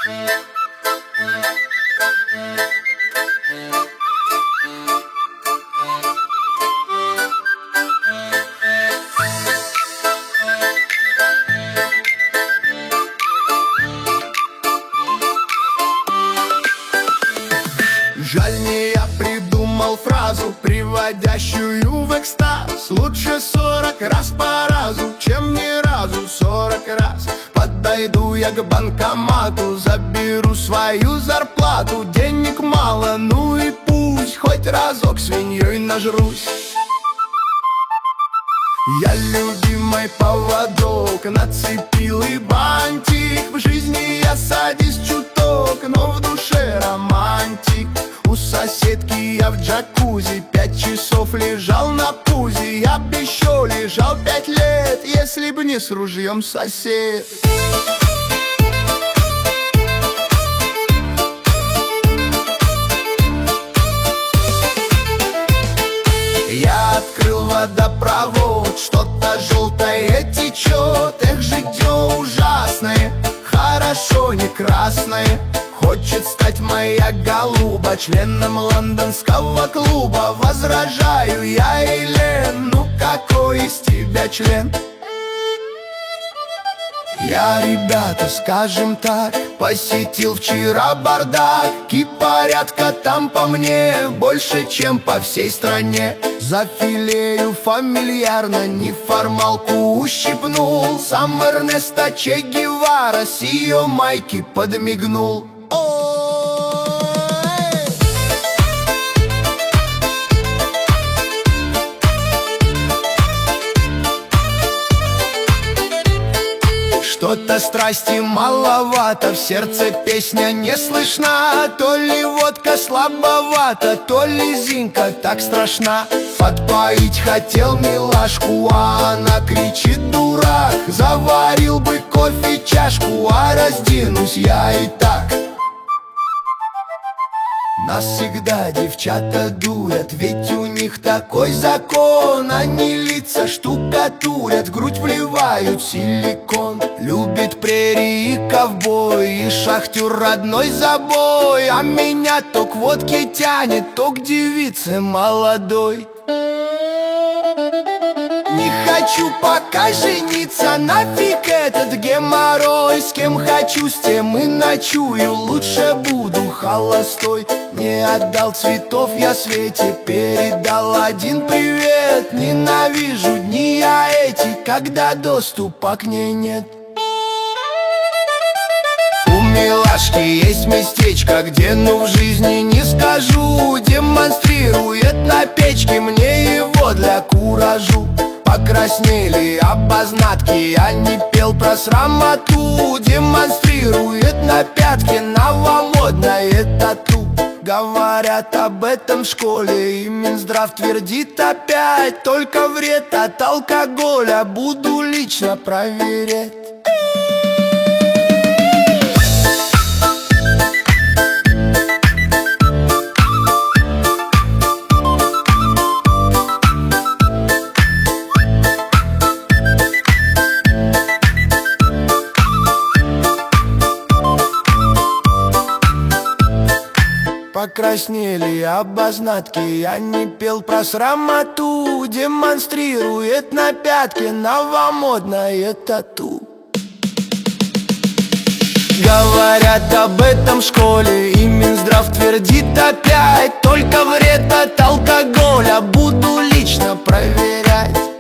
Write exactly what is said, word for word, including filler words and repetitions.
Жаль, не я придумал фразу, приводящую в экстаз. Лучше сорок раз по разу, чем ни разу сорок раз. Подойду я к банкомату, заберу свою зарплату. Денег мало, ну и пусть, хоть разок свиньей нажрусь. Я любимый поводок нацепил и бантик. В жизни я садист чуток, но в душе романтик. У соседки я в джакузи пять часов лежал на пузе. Я б еще лежал пять лет, если б не с ружьем сосед. Я открыл водопровод, что-то желтое течет. Эх, житье ужасное, хорошо не красное. Хочет стать моя голуба членом лондонского клуба. Возражаю я, Элен, ну какой из тебя член? Я, ребята, скажем так, посетил вчера бардак. И порядка там по мне больше, чем по всей стране. Зафилею фамильярно, неформалку ущипнул. Сам Эрнесто Че Гевара с ее майки подмигнул. Что-то страсти маловато, в сердце песня не слышна. То ли водка слабовата, то ли Зинка так страшна. Подпоить хотел милашку, а она кричит: дурак, заварил бы кофе чашку, а разденусь я и так. Нас всегда девчата дурят, ведь у них такой закон. Они лица штукатурят, в грудь вливают силикон. Любит прерии и ковбой, и шахтер родной забой. А меня то к водке тянет, то к девице молодой. Не хочу пока жениться, нафиг этот геморрой. С кем хочу, с тем и ночую, лучше буду холостой. Не отдал цветов я Свете, передал один привет. Ненавижу дни я эти, когда доступа к ней нет. У милашки есть местечко, где, ну в жизни не скажу. Демонстрирует на печке мне его для куражу. Покраснели обознатки, я не пел про срамоту. Демонстрирует на пятке новомодное тату. Говорят об этом в школе, и Минздрав твердит опять: только вред от алкоголя буду лично проверять. Покраснели обознатки, я не пел про срамоту. Демонстрирует на пятке новомодное тату. Говорят об этом в школе, и Минздрав твердит опять: только вред от алкоголя буду лично проверять.